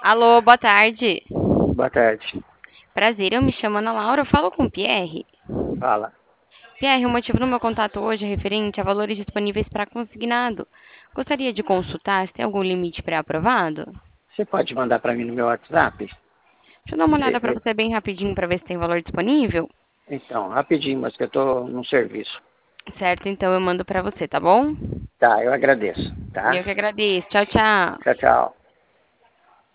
Alô, boa tarde. Boa tarde. Prazer, eu me chamo Ana Laura, eu falo com o Pierre. Fala. Pierre, o motivo do meu contato hoje é referente a valores disponíveis para consignado. Gostaria de consultar se tem algum limite pré-aprovado? Você pode mandar para mim no meu WhatsApp? Deixa eu dar uma olhada para Eh, você bem rapidinho para ver se tem valor disponível. Então, rapidinho, mas que eu estou no serviço. Certo, então eu mando para você, tá bom? Tá, eu agradeço, tá? Eu que agradeço. Tchau, tchau. Tchau, tchau.